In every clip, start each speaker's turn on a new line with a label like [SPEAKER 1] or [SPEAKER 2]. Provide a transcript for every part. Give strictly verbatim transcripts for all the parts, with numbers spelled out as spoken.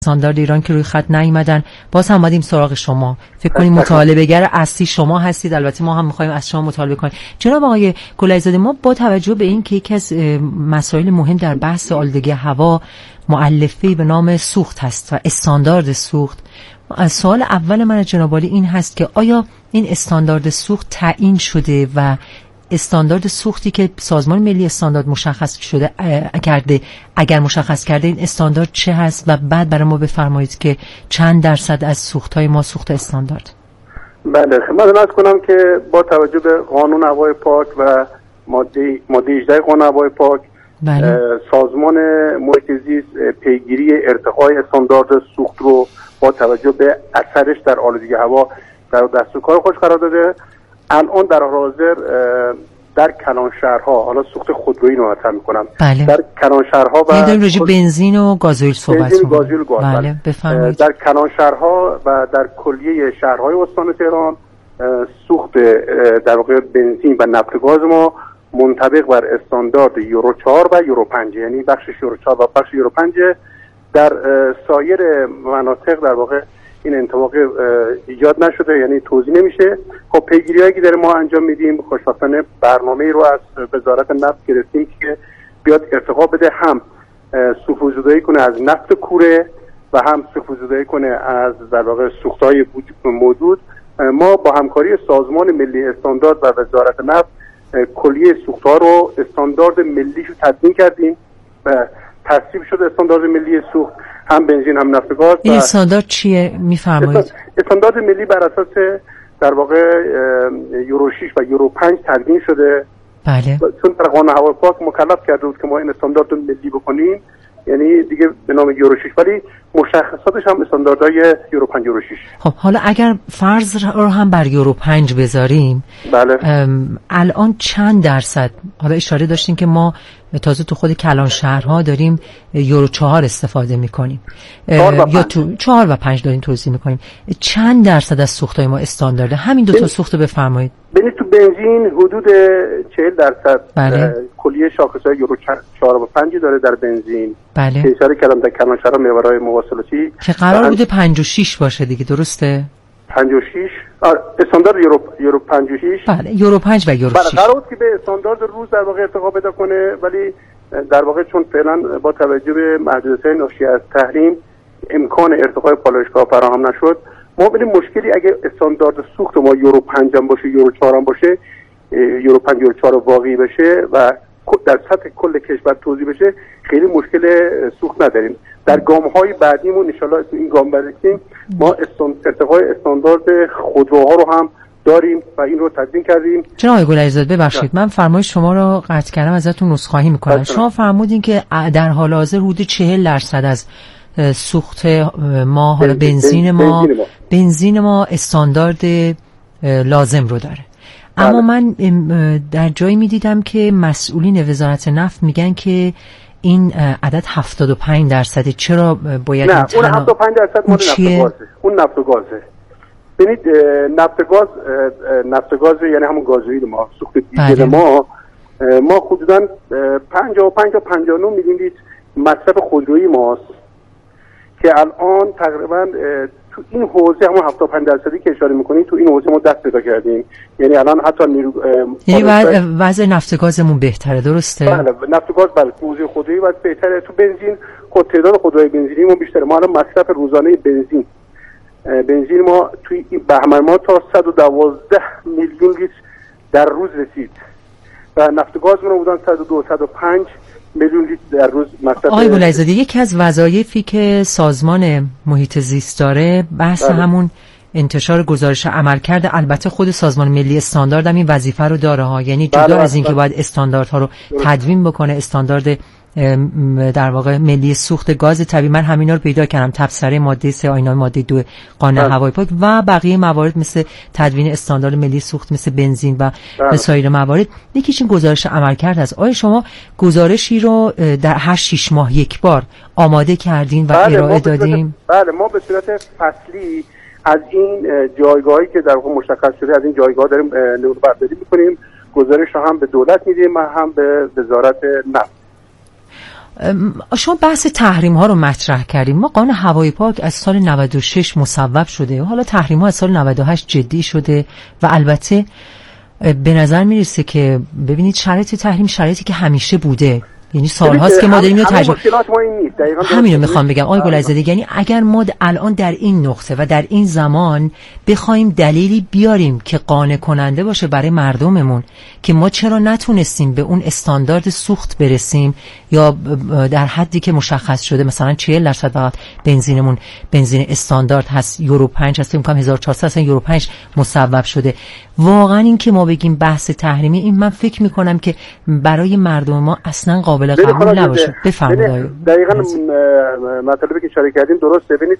[SPEAKER 1] استاندارد ایران که روی خط نیومدن. باز هم اومدیم سراغ شما. فکر کنیم مطالبه‌گر اصلی شما هستید. البته ما هم می‌خوایم از شما مطالبه کنیم. جناب آقای گلعلی‌زاده، ما با توجه به این که یکی از مسائل مهم در بحث آلودگی هوا مؤلفه‌ای به نام سوخت هست و استاندارد سوخت، سوال اول من از جناب عالی این هست که آیا این استاندارد سوخت تعیین شده و استاندارد سوختی که سازمان ملی استاندارد مشخص شده کرده، اگر مشخص کرده این استاندارد چه هست و بعد برای ما بفرمایید که چند درصد از سوخت‌های ما سوخت استاندارد؟
[SPEAKER 2] بله، خدمت عرض کنم که با توجه به قانون هوای پاک و ماده ماده هجده قانون هوای پاک، بله. سازمان محیط زیست پیگیری ارتقای استاندارد سوخت رو با توجه به اثرش در آلودگی هوا در دستورکار خودش قرار داده. الان در حال حاضر در کلانشهرها، حالا سوخت خودرویی رو مطرح می‌کنم،
[SPEAKER 1] بله.
[SPEAKER 2] در کلانشهرها و
[SPEAKER 1] در راجع بنزین و گازوئیل صحبت
[SPEAKER 2] بنزین و گازوئیل گاز،
[SPEAKER 1] بله. بفرمایید.
[SPEAKER 2] در کلانشهرها و در کلیه شهرهای استان تهران سوخت در واقع بنزین و نفت گاز ما منطبق بر استاندارد یورو چهار و یورو پنج، یعنی بخشش یورو چهار و بخش یورو پنج. در سایر مناطق در واقع این انطباق ایجاد نشده، یعنی توزیع نمیشه. خب پیگیری‌هایی که داره ما انجام میدیم، خوشبختانه برنامه‌ای رو از وزارت نفت گرفتیم که بیاد ارتقا بده، هم سوخت‌زدایی کنه از نفت کوره و هم سوخت‌زدایی کنه از در واقع سوخت‌های موجود. ما با همکاری سازمان ملی استاندارد و وزارت نفت کلیه سوخت‌ها رو استاندارد ملیشو تدوین کردیم و تصویب شده استاندارد ملی سوخت، هم بنزین هم نفت گاز.
[SPEAKER 1] این استاندارد چیه میفرمایید؟
[SPEAKER 2] استاندارد ملی بر اساس در واقع یورو شش و یورو پنج تدوین شده.
[SPEAKER 1] بله.
[SPEAKER 2] چون در قانون هوای پاک مکلف کرده بود که ما این استاندارد رو ملی بکنیم، یعنی دیگه به نام یورو شش، ولی مشخصاتش هم استانداردهای یورو پنج یورو شش.
[SPEAKER 1] خب حالا اگر فرض رو هم بر یورو پنج بذاریم،
[SPEAKER 2] بله.
[SPEAKER 1] الان چند درصد، حالا اشاره داشتین که ما تازه تو خود کلان شهرها داریم یورو چهار استفاده میکنیم یا تو چهار و پنج داریم توزیع میکنیم، چند درصد از سوختای ما استاندارده؟ همین دو تا سوخت بفرمایید.
[SPEAKER 2] ببینید تو بنزین حدود چهل درصد
[SPEAKER 1] بله.
[SPEAKER 2] کلیه شاخصهای یورو چهار و پنج داره در بنزین.
[SPEAKER 1] بله.
[SPEAKER 2] که اشاره کردم در کلان شهرها محورهای مواصلاتی
[SPEAKER 1] که قرار بوده پنج و شش باشه دیگه، درسته؟
[SPEAKER 2] پنج و شش استاندارد یورو یورو پنج و شش.
[SPEAKER 1] بله، یورو پنج و یورو شش.
[SPEAKER 2] بله، قرار بود که به استاندارد روز در واقع ارتقا پیدا کنه، ولی در واقع چون فعلا با توجه به محدودیت‌های ناشی از تحریم امکان ارتقای پالایشگاه فراهم نشد. ما ببینیم مشکلی اگه استاندارد سوخت ما یورو پنج هم باشه، یورو چهار هم باشه، یورو پنج یورو چهار واقعی بشه و در سطح کل کشور توزیع بشه، خیلی مشکل سوخت نداریم. در گام‌های بعدیمون ان شاءالله تو این گام برسیم ما ارتقای استاندارد خودروها رو هم داریم و این رو تدوین کردیم.
[SPEAKER 1] جناب آقای گلعلی‌زاده ببخشید من فرمایش شما رو قطع کردم، ازتون عذرخواهی می‌کنم. شما فرمودین که در حال حاضر حدود چهل درصد از سوخت ما، حالا بنزین ما بنزین ما استاندارد لازم رو داره. اما من در جایی می‌دیدم که مسئولین وزارت نفت میگن که این عدد هفتاد و پنج درصد. چرا باید
[SPEAKER 2] نه
[SPEAKER 1] این
[SPEAKER 2] اون هفتاد و پنج درصد مال نفت و گازه. اون نفت و گازه. ببینید نفت گاز نفت گاز یعنی همون گازوئیل ما، سوخت دیزل ما ما حدوداً پنجاه و پنج تا پنجاه و نه میلیون لیتر مصرف خودرویی ماست که الان تقریبا تو این حوزه همون هفتاد و پنج درصدی که اشاره می‌کنید تو این حوزه ما دست پیدا کردیم. یعنی الان حتی نیرو
[SPEAKER 1] یعنی وضع نفت گازمون بهتره، درسته؟
[SPEAKER 2] بله، نفت گاز بله حوزه خودرویی وضع بهتره. تو بنزین خود تعداد خودروی بنزینی ما بیشتره. ما الان مصرف روزانه بنزین بنزین ما توی این بهمن ما تا صد و دوازده میلیون لیتر در روز رسید و نفت گاز ما بودن صد و دو صد و پنج میلیون لیتر در روز مصرف.
[SPEAKER 1] آقای گلعلی‌زاده، یکی از وظایفی که سازمان محیط زیست داره بحث بله. همون انتشار گزارش عملکرد. البته خود سازمان ملی استاندارد هم این وظیفه رو داره ها، یعنی جدا بله از اینکه باید استانداردها رو تدوین بکنه، استاندارد در واقع ملی سوخت گاز طبیعی، من همینا رو پیدا کردم، تبصره ماده سه آیین ماده دو قانون هوای پاک و بقیه موارد مثل تدوین استاندارد ملی سوخت مثل بنزین و سایر موارد. یکیش این گزارش عملکرد است. آیا شما گزارشی رو در هر شش ماه یک بار آماده کردین و
[SPEAKER 2] بله
[SPEAKER 1] ارائه دادین؟
[SPEAKER 2] بله، ما به صورت فصلی از این جایگاهی که در واقع مشخص شده از این جایگاه داریم نمونه برداری می‌کنیم، گزارش رو هم به دولت میدیم و هم به وزارت نفت.
[SPEAKER 1] شما بحث تحریم ها رو مطرح کردیم. ما قانون هوای پاک از سال نود و شش مصوب شده، حالا تحریم ها از سال نود و هشت جدی شده و البته به نظر میرسه که ببینید شرایط تحریم شرایطی که همیشه بوده، یعنی سالهاست که ما داریم اینو تجربه. همین رو میخوام بگم آقای گلعزاده، یعنی اگر ما الان در این نقطه و در این زمان بخوایم دلیلی بیاریم که قانع کننده باشه برای مردممون که ما چرا نتونستیم به اون استاندارد سوخت برسیم یا در حدی که مشخص شده مثلا چهل درصد فقط بنزینمون بنزین استاندارد هست، یورو پنج هست، فکر کنم هزار و چهارصد اصلا یورو پنج مصوب شده، واقعا این که ما بگیم بحث تحریمی، این من فکر میکنم که برای مردم ما اصلا قابل قبول نباشه. بفرمایید.
[SPEAKER 2] دقیقاً مطلبی که اشاره کردیم درسته. ببینید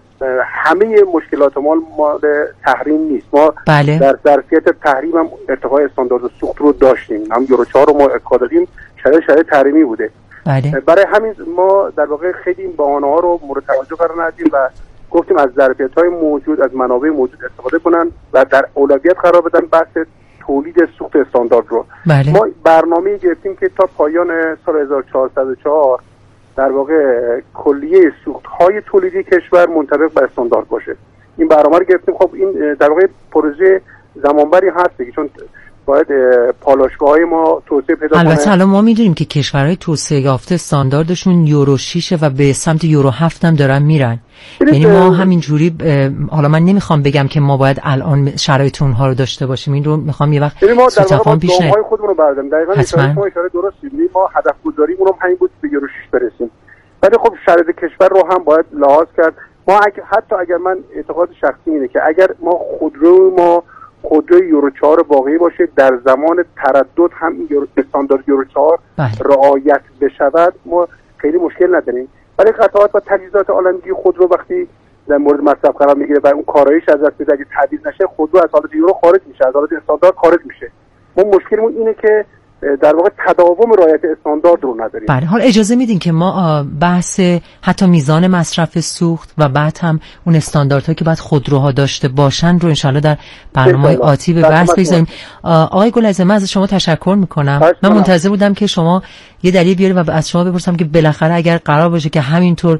[SPEAKER 2] همه مشکلات ما مال تحریم نیست. ما
[SPEAKER 1] بله.
[SPEAKER 2] در ظرفیت تحریم هم ارتقای استاندارد سوخت رو داشتیم، هم یورو چهار رو ما ارتقا دادیم، شرایط شرایط تحریمی بوده.
[SPEAKER 1] بله.
[SPEAKER 2] برای همین ما در واقع خیلی این بهانه ها رو مورد توجه قرار ندادیم و گفتیم از ظرفیت‌های موجود، از منابع موجود استفاده کنن و در اولویت قرار بدن بحث تولید سوخت استاندارد رو.
[SPEAKER 1] بله.
[SPEAKER 2] ما برنامه‌ای گرفتیم که تا پایان سال هزار و چهارصد و چهار در واقع کلیه سوخت‌های تولیدی کشور منطبق به استاندارد باشه. این برنامه رو گرفتیم. خب این در واقع پروژه زمانبری هست دیگه، چون باید پالایشگاه‌های ما توسعه پیدا کنه.
[SPEAKER 1] البته الان ما می‌دونیم که کشورهای توسعه یافته استانداردشون یورو شش و به سمت یورو هفت هم دارن میرن. یعنی ما همینجوری حالا من نمیخوام بگم که ما باید الان شرایط اونها رو داشته باشیم، این رو میخوام یه وقت سوتفان پیش نه.
[SPEAKER 2] ما خودمون رو برداریم. دقیقاً شما اشاره درستی. ما هدف گذاریمون هم همین بود به یورو شش برسیم. ولی خب شرایط کشور رو هم باید لحاظ کرد. ما اگه حتی اگر من اعتقاد شخصی اینه که اگر ما خودرو ما خودرو یورو چهار واقعی باشه، در زمان تردد هم این استاندارد یورو چهار رعایت بشود، ما خیلی مشکل نداریم. ولی قطعات و تجهیزات آلندی خودرو وقتی در مورد مصرف قرار میگیره و اون کاراییش از دست میره، اگه تعدیل نشه خودرو از حالت یورو خارج میشه، از حالت استاندارد خارج میشه. ما مشکلمون اینه که در واقع تداوم رعایت استاندارد رو نداریم.
[SPEAKER 1] بله، حالا اجازه میدین که ما بحث حتی میزان مصرف سوخت و بعد هم اون استانداردهایی که باید خودروها داشته باشن رو انشالله در برنامه‌های آتی به بحث بگذاریم. آقای گلعزاده من از شما تشکر میکنم. من منتظر بودم که شما یه دلیل بیارید و از شما بپرسم که بالاخره اگر قرار باشه که همینطور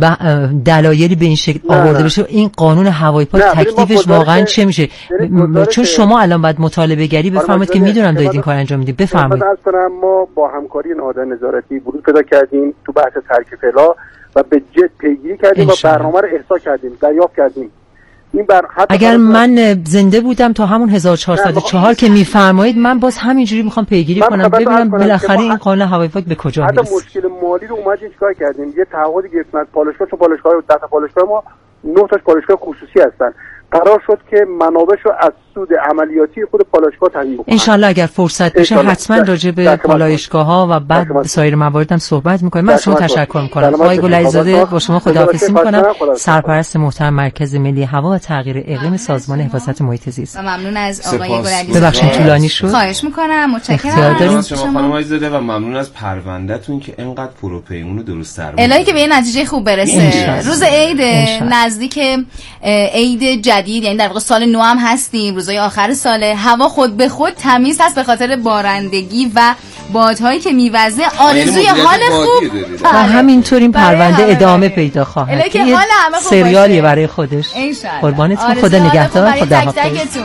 [SPEAKER 1] دلایلی به این شکل آورده بشه، این قانون هوای پاک تکلیفش واقعا چه میشه؟ چون شما الان باید مطالبه گری بفرمایید که میدونم دارید این کار انجام میدید. بفرمایید.
[SPEAKER 2] از کنم ما با همکاری نهادهای نظارتی ورود پیدا کردیم تو بحث ترک فعلا و به جد پیگیری کردیم و برنامه رو احضار کردیم، دریافت کردیم. این بر
[SPEAKER 1] اگر من زنده بودم تا همون هزار و چهارصد و چهار که میفرمایید، من باز همینجوری میخوام پیگیری کنم ببینم بالاخره این قانون هوای پاک به کجا میرسه.
[SPEAKER 2] حتی مشکل مالی رو اومدیم چیکار کردیم، یه تعهدی گرفتیم از پالایشگاه، چون پالایشگاه ده تا پالایشگاه ما نه تاش پالایشگاه خصوصی هستن، قرار شد که منابعشو از سود عملیاتی خود پالایشگاه تامین بکنن.
[SPEAKER 1] ان شاء الله اگر فرصت بشه حتما راجع به پالایشگاه‌ها و بعد سایر موارد هم صحبت می‌کنیم. من از شما تشکر می‌کنم. آقای گلعزاده با شما خداحافظی می‌کنم. سرپرست محترم مرکز ملی هوا و تغییر اقلیم سازمان حفاظت محیط زیست.
[SPEAKER 3] و ممنون از آقای گلعزاده.
[SPEAKER 1] ببخشید طولانی شد.
[SPEAKER 3] خواهش می‌کنم. متشکرم
[SPEAKER 4] از شما خانم عزیزاده و ممنون از پروندهتون که اینقدر پروپیمون و درست تر
[SPEAKER 3] الهی که به این نتیجه خوب برسه. روز عید نزدیک عید جدید، یعنی در واقع سال نو هم هستیم، روزهای آخر سال، هوا خود به خود تمیز هست به خاطر بارندگی و بادهایی که میوزه. آرزوی حال خوب
[SPEAKER 1] و همینطور این پرونده ادامه پیدا خواهد
[SPEAKER 3] کرد. حال همه خوب
[SPEAKER 1] سریالیه برای خودش. قربانتون، خدا نگهدار. خدا حافظ.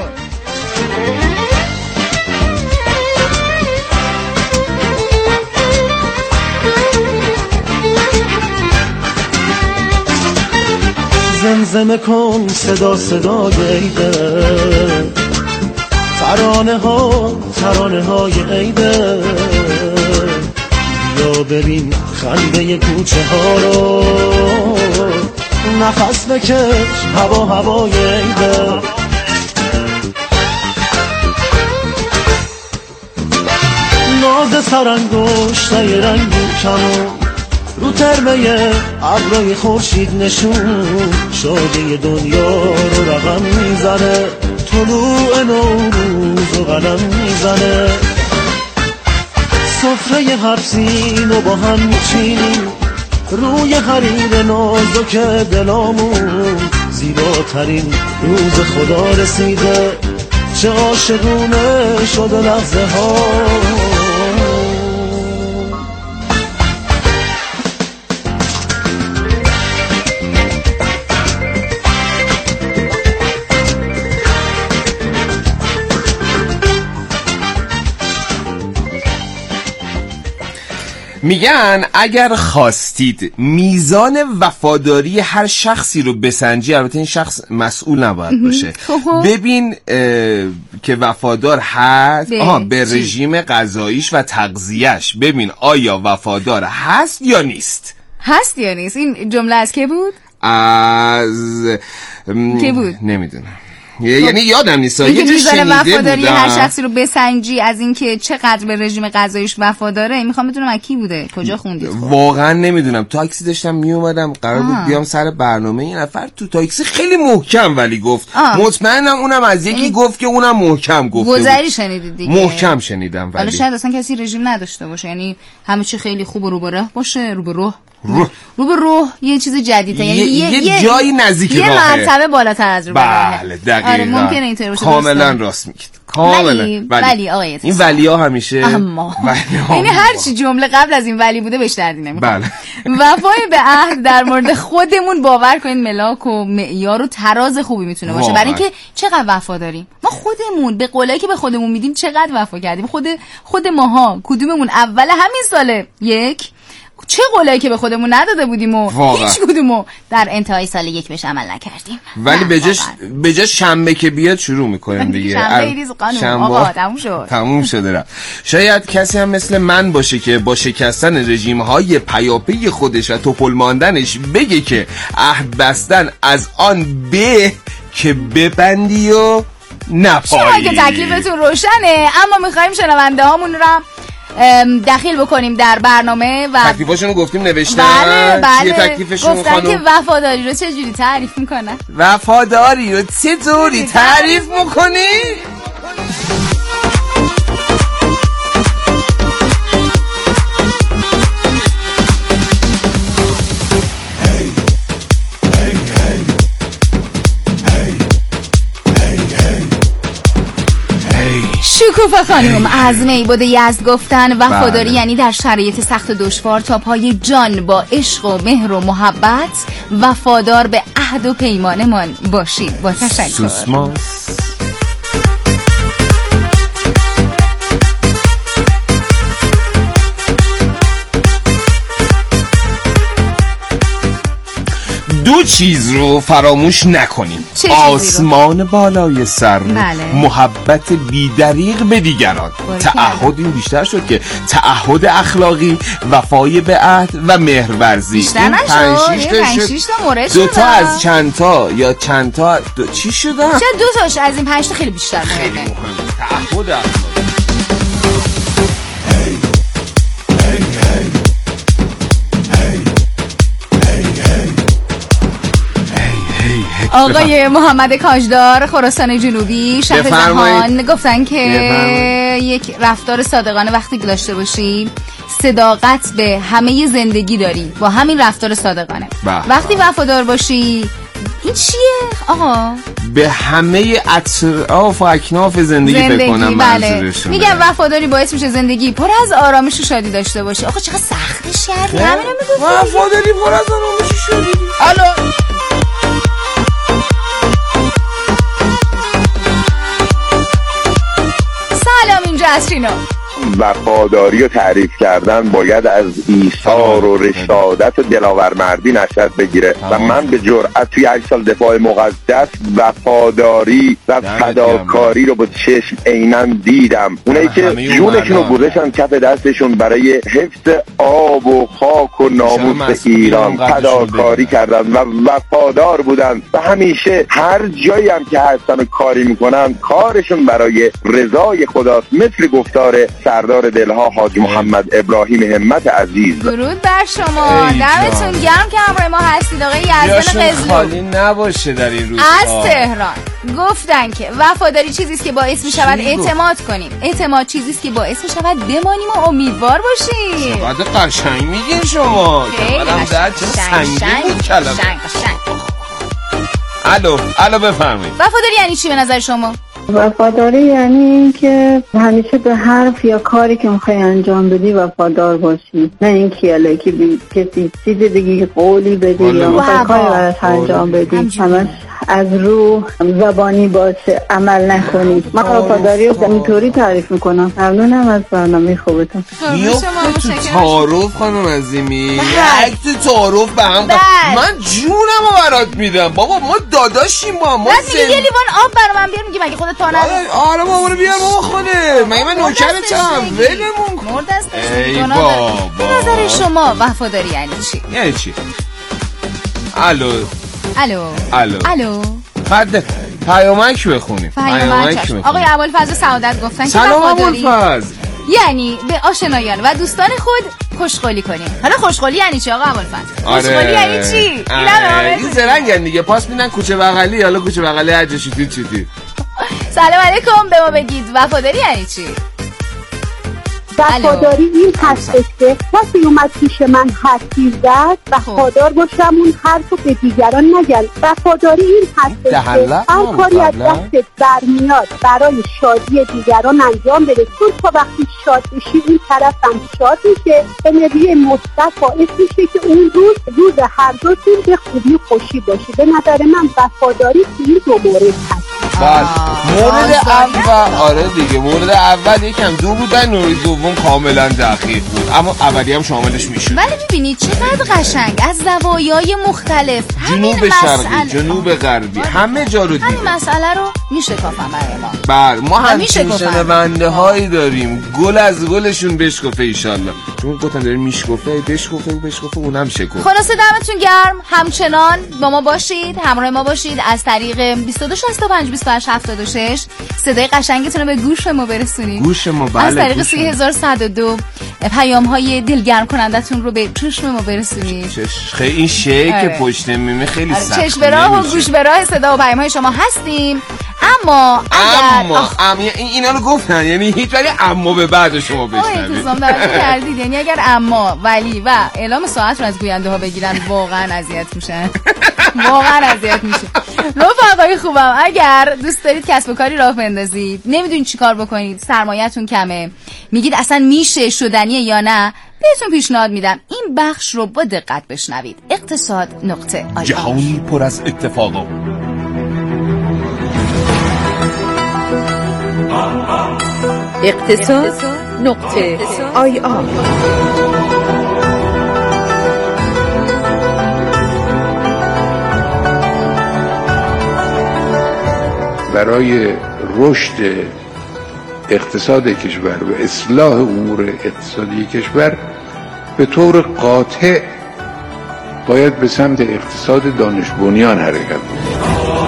[SPEAKER 5] زمزمه کن صدا صدای عیده، ترانه ها ترانه های عیده، بیا ببین خنده کوچه ها رو، نفس بکش هوا هوای عیده. ناز سرانگشته رنگی کمون رو ترمه ابرای خورشید نشون، شادی دنیا رو رقم میزنه، طلوع نوروز رو قلم میزنه. سفره هر سینو با هم میچینیم، روی حریر نازک دلامون، زیباترین روز خدا رسیده، چه عاشقونه شده لحظه ها.
[SPEAKER 4] میگن اگر خواستید میزان وفاداری هر شخصی رو بسنجی، البته این شخص مسئول نباید باشه، ببین که وفادار هست آها به رژیم غذاییش و تغذیه‌اش، ببین آیا وفادار هست یا نیست.
[SPEAKER 3] هست یا نیست؟ این جمله از که بود؟
[SPEAKER 4] از
[SPEAKER 3] که بود؟
[SPEAKER 4] نمیدونم، یعنی یادم نیست. یه جا
[SPEAKER 3] شنیده وفاداری
[SPEAKER 4] بودم
[SPEAKER 3] هر شخصی رو بسنجی از اینکه چقدر به رژیم غذاییش وفاداره. میخوام بدونم از کی بوده، کجا خوندید؟
[SPEAKER 4] واقعا نمیدونم. تاکسی داشتم میومدم، قرار بود بیام سر برنامه، این نفر تو تاکسی خیلی محکم ولی گفت آه. مطمئنم اونم از یکی ای... گفت که اونم محکم گفته.
[SPEAKER 3] گذری شنیدید دیگه؟
[SPEAKER 4] محکم شنیدم ولی
[SPEAKER 3] حالا شاید اصلا کسی رژیم نداشته باشه، یعنی همه چی خیلی خوب و رو به راه باشه. رو به راه رو رو به روح یه چیز جدیده، یعنی یه,
[SPEAKER 4] یه,
[SPEAKER 3] یه
[SPEAKER 4] جایی نزدیک راهه،
[SPEAKER 3] یه مرتبه بالاتر از رو به راهه.
[SPEAKER 4] بله دقیقاً.
[SPEAKER 3] آره ممکنه اینطور باشه.
[SPEAKER 4] کاملا راست میگید. کاملا.
[SPEAKER 3] ولی ولی آقای
[SPEAKER 4] این ولیا همیشه
[SPEAKER 3] اما یعنی هر چی جمله قبل از این ولی بوده بهش دردی نمیخوره.
[SPEAKER 4] بله.
[SPEAKER 3] وفای به عهد در مورد خودمون باور کنید ملاک و معیار و تراز خوبی میتونه باشه، برای اینکه چقدر وفا داریم ما خودمون، به قولایی که به خودمون میدیم چقدر وفا کردیم. خود خود ماها کدوممون اول همین سال یک چه قولایی که به خودمون نداده بودیم و هیچ کدومو در انتهای سال یک بهش عمل نکردیم.
[SPEAKER 4] ولی بجاش بجاش شنبه که بیاد شروع میکنیم دیگه.
[SPEAKER 3] شنبه ریز قانون آقا تموم شد.
[SPEAKER 4] تموم شده رفت. شاید کسی هم مثل من باشه که با شکستن رژیم های پیاپی خودش و توپل ماندنش بگه که عهد بستن از آن به که ببندی و نپایی.
[SPEAKER 3] شما که تکلیفتون روشنه، اما میخوایم شنونده هامون رو دخیل بکنیم در برنامه و
[SPEAKER 4] تکلیفاشونو گفتیم نوشتن.
[SPEAKER 3] بله بله.
[SPEAKER 4] چیه تکلیفشون
[SPEAKER 3] گفتن خانم؟ که وفاداری رو چه جوری تعریف میکنن؟
[SPEAKER 4] وفاداری رو چه جوری تعریف میکنی؟
[SPEAKER 3] شکوفه خانم از میبود یزد گفتن وفاداری یعنی در شرایط سخت و دشوار تا پای جان با عشق و مهر و محبت وفادار به عهد و پیمانمان باشید. با تشکر.
[SPEAKER 4] سوسماس. دو چیز رو فراموش نکنیم. آسمان بالای سر،
[SPEAKER 3] بله.
[SPEAKER 4] محبت بی‌دریغ به دیگران. تعهد این بیشتر شد که تعهد اخلاقی، وفای به عهد و مهرورزی.
[SPEAKER 3] بیشتر نشد.
[SPEAKER 4] پنج شیش تا
[SPEAKER 3] پنج شیش تا مورد
[SPEAKER 4] دو تا از چند تا یا چند تا دو... چی شده؟
[SPEAKER 3] چه دو تاش از این پنج تا خیلی بیشتر
[SPEAKER 4] خیلی
[SPEAKER 3] مهمه.
[SPEAKER 4] تعهد اخلاقی.
[SPEAKER 3] آقای محمد کاجدار خراسان جنوبی شهر زهان گفتن که بفرمایید. یک رفتار صادقانه وقتی داشته باشی صداقت به همه زندگی داری با همین رفتار صادقانه.
[SPEAKER 4] بح.
[SPEAKER 3] وقتی وفادار باشی این چیه آقا؟
[SPEAKER 4] به همه اطراف و اکناف زندگی, زندگی بکنم.
[SPEAKER 3] بله. میگم وفاداری باعث میشه زندگی پر از آرامش و شادی داشته باشی. آقا چقدر سختش کردی همین رو میگفتی.
[SPEAKER 4] وفاداری پر از آرامش و شادی. الو
[SPEAKER 3] سلام اینجا اسرینو.
[SPEAKER 6] وفاداری رو تعریف کردن باید از ایثار و رشادت و دلاورمردی نشأت بگیره و من به جرئت توی هشت سال دفاع مقدس وفاداری و فداکاری رو با چشم عیناً دیدم. اونایی که جونشون رو گذاشتن کف دستشون برای حفظ آب و خاک و ناموس ایران فداکاری کردن و وفادار بودن و همیشه هر جایی هم که هستن و کاری میکنن کارشون برای رضای خداست، مثل گفتار سردار دلها حاج محمد ابراهیم همت عزیز.
[SPEAKER 3] درود بر شما، دمتون گرم که همراه ما هستید. آقای یزدان قزلو
[SPEAKER 4] خالی نباشه در این روزها.
[SPEAKER 3] از تهران گفتن که وفاداری چیزی است که باعث می شود اعتماد کنیم، اعتماد چیزی است که باعث می شود بمانیم و امیدوار باشیم.
[SPEAKER 4] چقدر قشنگ میگین شما. کلام در چه سنگین بود کلام. الو الو بفرمایید.
[SPEAKER 3] وفاداری یعنی چی به نظر شما؟
[SPEAKER 7] وفاداری یعنی این که همیشه به حرف یا کاری که میخوای انجام بدی وفادار باشی، نه این که الکی کسی چیز دیگه قولی بدی یا میخوای کاری براش انجام بدی، همش از رو زبانی باشه عمل نکنید. من وفاداری رو اینطوری تعریف میکنم. ممنونم از برنامه خوبتون.
[SPEAKER 4] میفته تو تعارف خانم عظیمی، یک تو تعارف به هم. من جونم رو برات میدم بابا، ما داداشیم با ما.
[SPEAKER 3] بعد میگه یه لیوان آب برای من بیار، میگه مگه خودت پا نداری؟
[SPEAKER 4] آره بابا رو بیار بابا خونه، مگه من نوکرتم؟ ولمون کن.
[SPEAKER 3] مرد است.
[SPEAKER 4] ای بابا.
[SPEAKER 3] به نظر شما وفاداری یعنی چی؟
[SPEAKER 4] یعنی چی؟ الو
[SPEAKER 3] الو
[SPEAKER 4] الو
[SPEAKER 3] الو
[SPEAKER 4] بعد پیامک بخونیم.
[SPEAKER 3] پیامک. آقای ابوالفضل سعادت گفتن که
[SPEAKER 4] سلام ابوالفضل،
[SPEAKER 3] یعنی به آشنایان و دوستان خود خوشقولی کنیم. حالا خوشقولی یعنی چی آقا ابوالفضل؟
[SPEAKER 4] آره.
[SPEAKER 3] خوشقولی یعنی چی؟
[SPEAKER 4] آره. این زرنگن دیگه، پاس میدن کوچه بغلی، حالا کوچه بغلی هر جا شدید چیدی.
[SPEAKER 3] سلام علیکم، به ما بگید وفاداری یعنی چی؟
[SPEAKER 8] وفاداری این هستش که کسی اومد پیش من حرفی زد وفادار باشم، اون حرفو به دیگران نگم. وفاداری این هستش که هر کاری از دستت برمیاد برای شادی دیگران انجام بده، چون تا وقتی شاد بشی این طرف هم شاد میشه، انرژی مثبت باعث میشه که اون روز روز هر دوتون به خوبی و خوشی باشه. به نظر من وفاداری تو این دو مورد هست.
[SPEAKER 4] مورد اول آره دیگه، مورد اول یکم دو بودن، مورد دوم کاملا دقیق بود، اما اولی هم شاملش میشه.
[SPEAKER 3] ولی میبینید چقدر قشنگ از زوایای مختلف،
[SPEAKER 4] جنوب شرقی، جنوب غربی، همه جا رو دید.
[SPEAKER 3] همین مسئله رو میشکافم برای ما.
[SPEAKER 4] بله ما همچین شنونده هایی داریم، گل از گلشون بشکفه ایشالله. چون گفتن داریم میشکفه بشکفه بشکفه اونم شکفه.
[SPEAKER 3] خلاصه دمتون گرم، همچنان با ما باشید، همراه ما باشید از طریق بیست و دو شصت و پنج بیست و هشت هفتاد و شش صدای قشنگتون رو به گوش ما برسونید.
[SPEAKER 4] گوش ما بله.
[SPEAKER 3] از طریق سه هزار و صد و دو پیام های دلگرم کنندتون رو به چشم ما برسونید.
[SPEAKER 4] خیلی این شیء که پشت میمه خیلی سخت.
[SPEAKER 3] چشم به راه و گوش به راه صدا و پیام های شما هستیم. اما اگر
[SPEAKER 4] اما ام... اینا رو گفتن، یعنی هیچ ولی اما به بعد شما بشنوید.
[SPEAKER 3] التزام داشته کردید، یعنی اگر اما ولی و اعلام ساعت رو از گوینده ها بگیرن واقعا اذیت میشن. واقعا اذیت میشه. رفقای خوبم، اگر دوست دارید کسب و کاری راه بندازید، نمیدونید چیکار بکنید، سرمایه‌تون کمه، میگید اصلا میشه شدنیه یا نه، بهتون پیشنهاد میدم این بخش رو با دقت بشنوید. اقتصاد نقطه آی آر.
[SPEAKER 4] جهانی پر از اتفاقا.
[SPEAKER 1] اقتصاد نقطه آی آر.
[SPEAKER 9] برای رشد اقتصاد کشور و اصلاح امور اقتصادی کشور به طور قاطع باید به سمت اقتصاد دانش بنیان حرکت کنیم.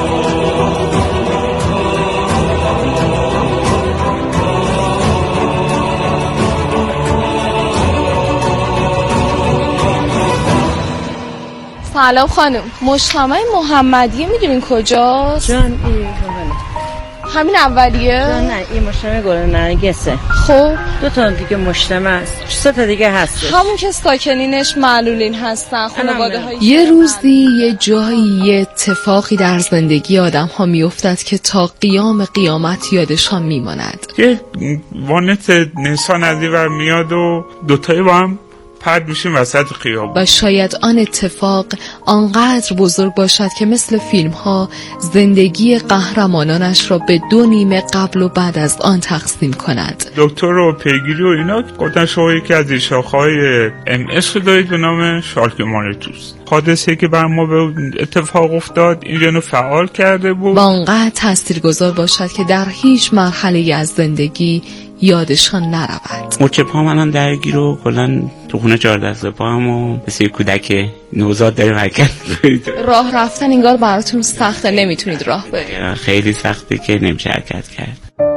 [SPEAKER 10] سلام خانم، مجتمع محمدیه میدونین کجاست؟
[SPEAKER 11] جان این
[SPEAKER 10] همین اولیه؟
[SPEAKER 11] جان نه این مجتمع گل نرگسه.
[SPEAKER 10] خب
[SPEAKER 11] دو تا دیگه مجتمع است، سه تا دیگه هست.
[SPEAKER 10] همون که ساکنینش معلولین هستن، خانواده های
[SPEAKER 12] یه روزی یه جایی یه اتفاقی در زندگی آدم ها میافتد که تا قیام قیامت یادشان میماند.
[SPEAKER 13] یه وانت نشان از این ور میاد و دوتایی با هم پرد میشیم وسط خیابون
[SPEAKER 12] و شاید آن اتفاق آنقدر بزرگ باشد که مثل فیلم ها زندگی قهرمانانش را به دو نیمه قبل و بعد از آن تقسیم کند.
[SPEAKER 13] دکتر و پیگیری و اینا گفتن شما یکی از این شاخه‌های ام اس دارید به نام شالکمانتوس. حادثه که بر ما به اتفاق افتاد این رو فعال کرده بود.
[SPEAKER 12] با آنقدر تاثیرگذار باشد که در هیچ مرحله از زندگی یادشان نرود.
[SPEAKER 14] مچ پام الان درگیر و کلا تو خونه چهار دست پام و مثل کودک نوزاد داره حرکت می‌کنه.
[SPEAKER 10] راه رفتن انگار براتون سخته، نمیتونید راه برید.
[SPEAKER 14] خیلی سخته که نمیشه حرکت کرد.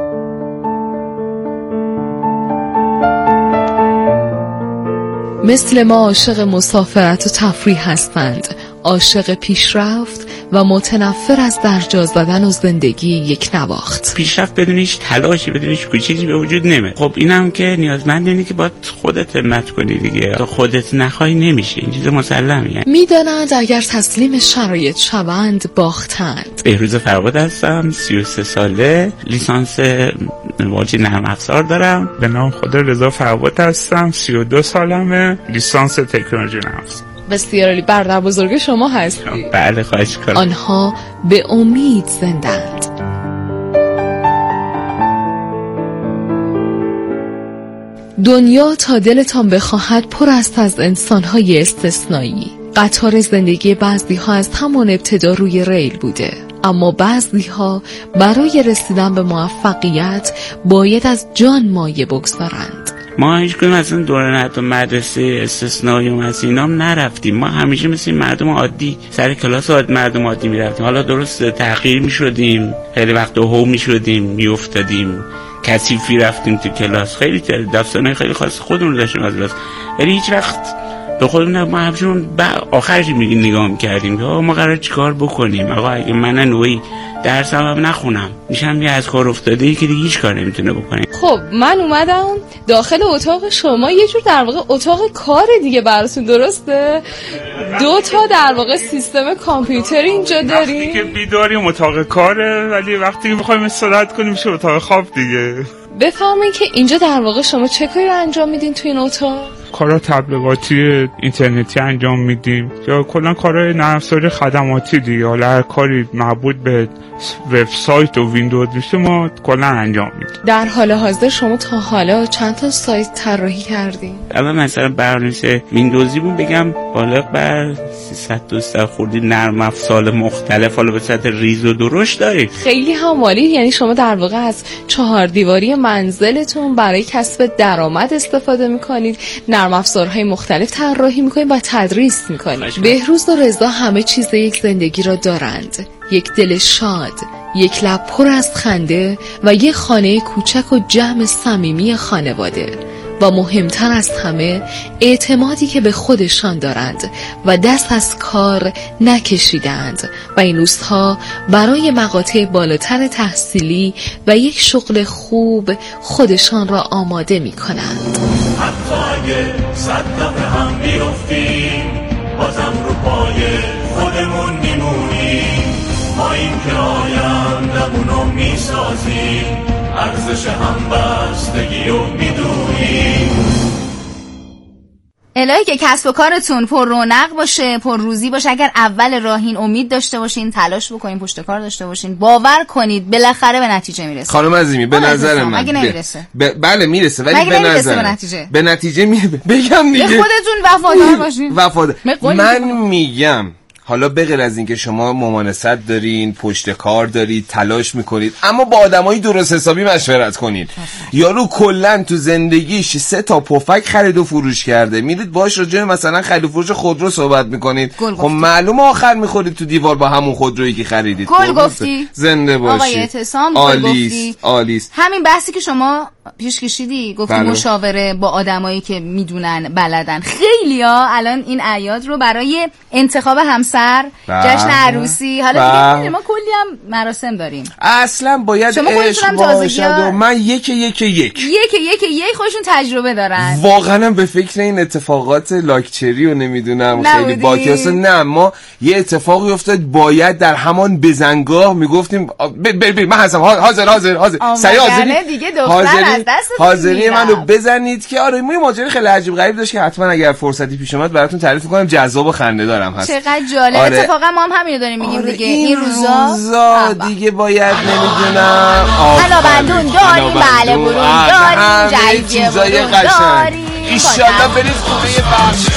[SPEAKER 12] مثل ما عاشق مسافرت و تفریح هستند، عاشق پیشرفت و متنفر از درجا زدن و زندگی یک نواخت.
[SPEAKER 14] پیشرفت بدون هیچ تلاشی، بدون هیچ کوچیکی به وجود نمیاد. خب اینم که نیازمند اینه که باید خودت همت کنی دیگه. تا خودت نخوای نمیشه، این چیز مسلمه.
[SPEAKER 12] میدانند اگر تسلیم شرایط شوند باختند.
[SPEAKER 14] بهروز فرهاد هستم، سی و سه ساله، لیسانس واجی نرم افزار دارم.
[SPEAKER 13] به نام خدا رضا فرهاد هستم، سی و دو سالمه، لیسانس تکنولوژی نرم افزار.
[SPEAKER 12] بسیار عالی. برادر بزرگ شما هستی؟
[SPEAKER 14] بله خواهش کنم.
[SPEAKER 12] آنها به امید زندند. دنیا تا دلتان بخواهد پر است از انسان‌های استثنایی. قطار زندگی بعضی‌ها از همان ابتدا روی ریل بوده، اما بعضی‌ها برای رسیدن به موفقیت باید از جان مایه بگذارند.
[SPEAKER 14] ما هیچ کنیم اصلا دوران حتی مدرسه استثنایی و از اینام نرفتیم. ما همیشه مثل مردم عادی سر کلاس عادی مردم عادی میرفتیم. حالا درست تحقیر میشدیم، خیلی وقت هو میشدیم، میافتادیم، کثیفی رفتیم تو کلاس، خیلی داستانای خیلی خاص خودمون رو داشتیم از کلاس، ولی هیچ وقت به خودمون ما همشون آخرش میگی نگاه میکردیم که ما قرار چیکار بکنیم. آقا اگه من نوعی درسم هم نخونم میشم یه از کار افتاده ای که دیگه هیچ کار نمیتونه بکنه.
[SPEAKER 10] خب من اومدم داخل اتاق شما، یه جور در واقع اتاق کار دیگه براتون، درسته؟ دو تا در واقع سیستم کامپیوتر اینجا داریم.
[SPEAKER 13] وقتی که بیداریم اتاق کاره، ولی وقتی که میخوایم استراحت کنیم میشه اتاق خواب دیگه.
[SPEAKER 10] بفرمایید که اینجا در واقع شما چه کاری رو انجام میدین تو این اتاق؟
[SPEAKER 13] کارا تبلیغاتی اینترنتی انجام میدیم یا کلا کارهای نرم افزاری خدماتی دیگه. حالا هر کاری مربوط به وبسایت و ویندوز میشه ما کلا انجام میدیم.
[SPEAKER 10] در حال حاضر شما تا حالا چند تا سایت طراحی کردین؟
[SPEAKER 14] اول مثلا برنامه ویندوزی بود بگم بالغ بر سیصد تا خورده نرم افزار مختلف، حالا به صورت ریز و درشت دارید.
[SPEAKER 10] خیلی هم عالی. یعنی شما در واقع از چهار دیواری منزلتون برای کسب درآمد استفاده میکنید، نرم افزارهای مختلف طراحی میکنید و تدریس میکنید. بهروز و رضا همه چیز یک زندگی را دارند، یک دل شاد، یک لب پر از خنده و یک خانه کوچک و جمع صمیمی خانواده. و مهمتر از همه اعتمادی که به خودشان دارند و دست از کار نکشیدند و این روزها برای مقاطع بالاتر تحصیلی و یک شغل خوب خودشان را آماده می کنند.
[SPEAKER 5] حتی اگه صد دفعه هم بیفتیم بازم رو پای خودمون میمونیم، ما این که آیندمونو میسازیم، ارزش هم بستگی رو میدونیم.
[SPEAKER 3] الهی که کسب و کارتون پر رونق باشه، پر روزی باشه. اگر اول راهین امید داشته باشین، تلاش بکنین، پشت کار داشته باشین، باور کنید بالاخره به نتیجه میرسه.
[SPEAKER 4] خانم عظیمی به نظر من
[SPEAKER 3] مگه نمیرسه؟
[SPEAKER 4] ب... بله میرسه، ولی به نظر
[SPEAKER 3] به نتیجه
[SPEAKER 4] به نتیجه می... بگم دیگه
[SPEAKER 3] به خودتون وفادار باشین.
[SPEAKER 4] وفادار من میگم حالا به غیر از این که شما ممانست دارین، پشت کار دارید، تلاش میکنید، اما با آدمای درست حسابی مشورت کنید. یارو کلا تو زندگیش سه تا پفک خرید و فروش کرده، میرید باش راجع مثلا خرید و فروش خودرو صحبت میکنید، خب معلومه آخر میخورید تو دیوار با همون خودرویی که خریدید.
[SPEAKER 3] گل گفتی
[SPEAKER 4] زنده باشی
[SPEAKER 3] آقای اعتصام، گل گفتی.
[SPEAKER 4] آلیس.
[SPEAKER 3] همین بحثی که شما پیش کشیدی، گفتی بله. مشاوره با آدمایی که میدونن، بلدن. خیلیا الان این اعیاد رو برای انتخاب همسر، جشن عروسی، حالا دیگه ما کلی هم مراسم داریم،
[SPEAKER 4] اصلا باید عشق باشد و من یک یک یک یک
[SPEAKER 3] یک یک خودشون تجربه دارن.
[SPEAKER 4] واقعا به فکر این اتفاقات لاکچری و نمیدونم خیلی باکیاسه. نه ما یه اتفاقی افتاد باید در همان بزنگاه میگفتیم من هستم، حاضر حاضر حاضر سریع حاضری حاضری منو بزنید که آره ما ماجرا خیلی عجیب غریب داشت که حتما اگر فرصتی پیش اومد براتون تعریف می‌کنم، جذاب و خنده دارم هست.
[SPEAKER 3] چقدر جالب. آره. اتفاقا ما هم همینو داریم میگیم
[SPEAKER 4] آره
[SPEAKER 3] دیگه.
[SPEAKER 4] این,
[SPEAKER 3] این روزا,
[SPEAKER 4] روزا دیگه باید نمیدونم
[SPEAKER 3] حالا بندون داریم، بله برون داریم، جایزه برون داریم.
[SPEAKER 4] ان شاء الله برید خوبه بخش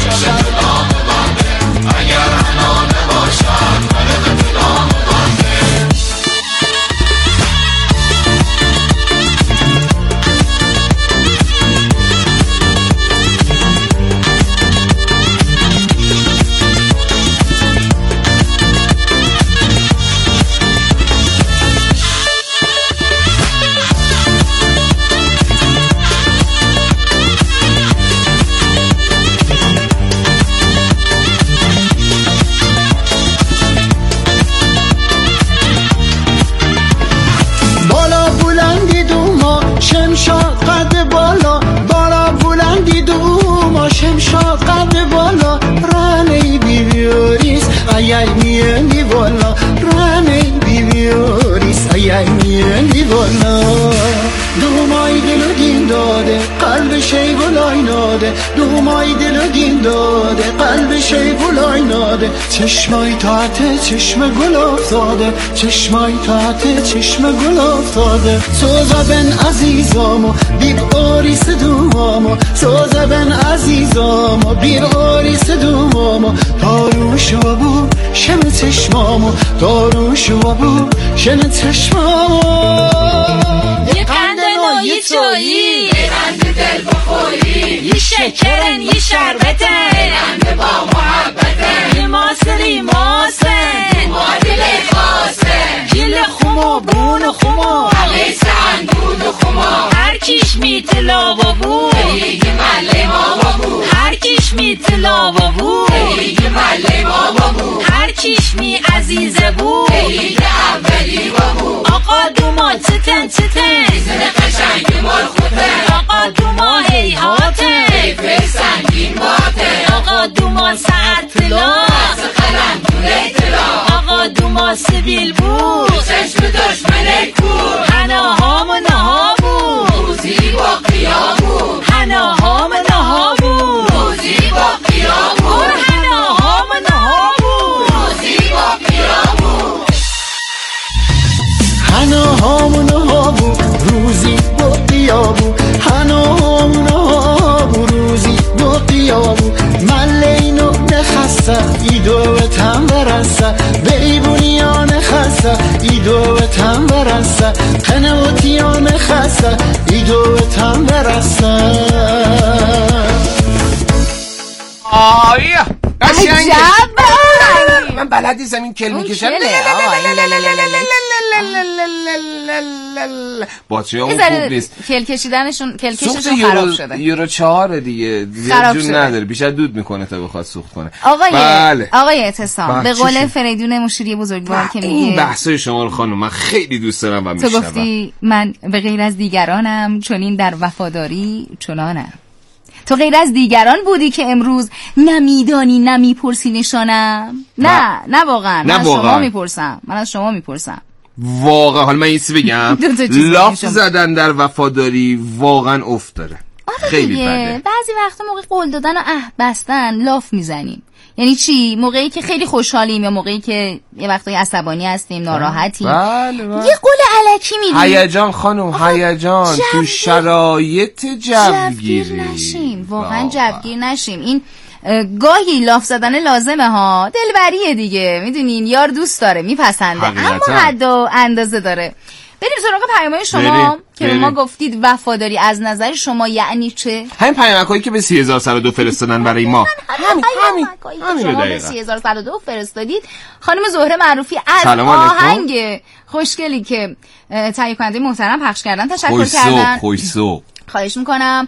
[SPEAKER 4] اگر احنانه باشد قلب
[SPEAKER 15] شیگلای ناده دومای دل و دین داده قلب شیگلای ناده چشمای تاعت چشم گل افتاده چشمای تاعت چشم گل افتاده سوزا بن عزیزامو بیر آریس دومامو سوزا بن عزیزامو بیر آریس دومامو تاروش و بو شم چشمامو تاروش و بو شم چشمامو
[SPEAKER 16] یه قند نوعی تویی یه قند دل بخوری یه شکرن یه شربتن یه قند با محبتن یه ماسری ماسن معادل خاصن گیل خمو بون و خمو عقیس اندود و خمو هر کیش میتلا و بو یه مله ما و بو هر کیش میتلا و بو یه مله ما و بو هر کیش می عزیزه بو یه اولی و بو آقا دوما چتن چتن زن قشنگ مال خوتن آقا دوما هیهاتن حیفه سنگین باتن آقا دوما ساعت طلا دست قلم دوله طلا آقا دوما سبیل بود چشم دشمن کور هناهام و نها بود روزی با قیام بود هناهام و نها بود روزی با قیام بود هناهام و نها بود روزی با قیام بود
[SPEAKER 15] هناهام و نها بود روزی با قیام بود هناهام و نها بود روزی با قیام بود ملینو نخسته ایدو به تن برسته بیبونیان خسته ایدو به تن برسته قنواتیان خسته ایدو به تن برسته
[SPEAKER 4] آیا قشنگه من بلد نیستم این کلمه کشم باتری همون خوب نیست
[SPEAKER 3] کل کشیدنشون کل کششون خراب شده
[SPEAKER 4] یورو چهار دیگه جون نداره بیشتر دود میکنه تا بخواد سوخت کنه
[SPEAKER 3] آقای
[SPEAKER 4] بله.
[SPEAKER 3] آقای اعتصام به قول فریدون مشیری بزرگوار که میگه
[SPEAKER 4] این بحثای شما رو خانم من خیلی دوست دارم و میشنوم.
[SPEAKER 3] تو گفتی من به غیر از دیگرانم چنین در وفاداری چنانم. تو غیر از دیگران بودی که امروز نمیدانی نمیپرسی نشانم. نه نه واقعا من از شما میپرسم من از شما میپرسم
[SPEAKER 4] واقعا. حالا من یه چیزی بگم لاف زدن در وفاداری واقعا افت داره. خیلی بده.
[SPEAKER 3] بعضی وقتا موقع قول دادن و اه بستن لاف میزنیم. یعنی چی؟ موقعی که خیلی خوشحالیم یا موقعی که یه وقتایی عصبانی هستیم ناراحتیم
[SPEAKER 4] بله بله.
[SPEAKER 3] یه قول الکی میدیم.
[SPEAKER 4] هیجان خانم هیجان تو شرایط جوگیری
[SPEAKER 3] نشیم واقعا جوگیر نشیم. این گاهی لاف زدن لازمه ها دلبریه دیگه میدونین یار دوست داره میپسنده اما حد و اندازه داره. بریم سراغ پیام‌های شما که بریم. ما گفتید وفاداری از نظر شما یعنی چه؟
[SPEAKER 4] همین پیامکایی که به سی هزار و صد و دو فرستادن برای ما.
[SPEAKER 3] همین همین همین شما به سی هزار و صد و دو فرستادید. خانم زهره معروفی از آهنگ خوشگلی که تهیه کننده محترم پخش کردن تشکر کردن.
[SPEAKER 4] خویسو
[SPEAKER 3] خواهش میکنم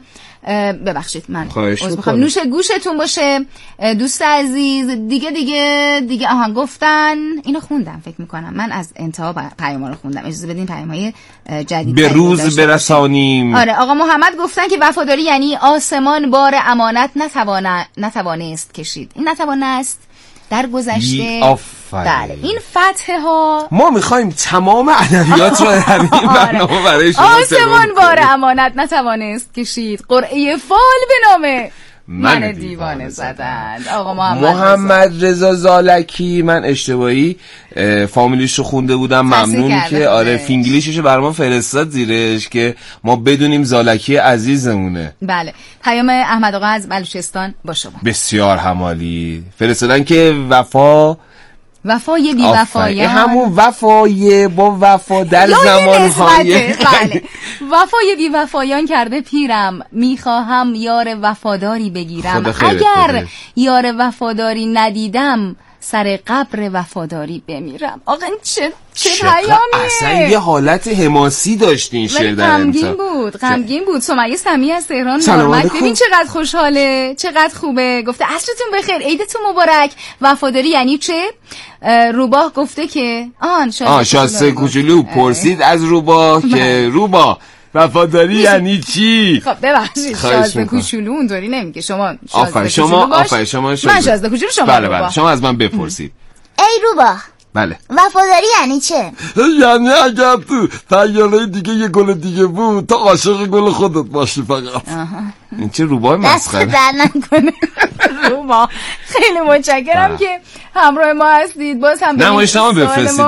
[SPEAKER 3] ببخشید من
[SPEAKER 4] خواهش
[SPEAKER 3] میکنم نوش گوشتون باشه دوست عزیز. دیگه دیگه دیگه آهان گفتن اینو خوندم فکر میکنم من از انتها پیام رو خوندم. اجازه بدین پیام‌های جدید
[SPEAKER 4] به روز برسانیم.
[SPEAKER 3] آره آقا محمد گفتن که وفاداری یعنی آسمان بار امانت نتوانه نتوانست کشید. این نتوانست در گذشته بله این فتحه ها
[SPEAKER 4] ما میخوایم تمام ادبیات رو همین برنامه برای شما
[SPEAKER 3] آسمان بار امانت نتوانست کشید قرعه فال به نامه من دیوانه زدند. آقا محمد,
[SPEAKER 4] محمد رضا زالکی من اشتباهی فامیلیش رو خونده بودم ممنون که آره فینگلیشش رو برام فرستاد زیرش که ما بدونیم زالکی عزیزمونه.
[SPEAKER 3] بله پیام احمد آقا از بلوچستان با شما
[SPEAKER 4] بسیار همالی فرستادن که وفا
[SPEAKER 3] وفای بی وفایان
[SPEAKER 4] همون وفای با وفا در زمانهای
[SPEAKER 3] بله. وفای بی وفایان کرده پیرم میخواهم یار وفاداری بگیرم اگر یار وفاداری ندیدم سر قبر وفاداری بمیرم. آقا چه چه پیامیه
[SPEAKER 4] اصلا یه حالت حماسی داشتین شعر در
[SPEAKER 3] غمگین بود غمگین بود. سمیه سمی از تهران نورمت ببین چقدر خوشحاله چقدر خوبه گفته عصرتون بخیر عیدتون مبارک. وفاداری یعنی چه؟ روباه گفته که آن
[SPEAKER 4] شاسته کوچولو پرسید از روباه که روباه وفاداری یعنی چی؟
[SPEAKER 3] خب ببخشید شازده کوچولو اونطوری نمیگه شما
[SPEAKER 4] آفر شما آفر شما
[SPEAKER 3] من شازده کوچولو شما
[SPEAKER 4] بله بله شما از من بپرسید
[SPEAKER 17] ای روباه
[SPEAKER 4] بله.
[SPEAKER 17] وفاداری یعنی چه؟
[SPEAKER 18] یعنی اگر تو سیاره دیگه یه گل دیگه بود تا عاشق گل خودت باشی فقط.
[SPEAKER 4] این چه روبای مسخره.
[SPEAKER 3] دست در نکنه روبا. خیلی متشکرم که همراه ما هستید. باز هم
[SPEAKER 4] نمایشنامه بفرستید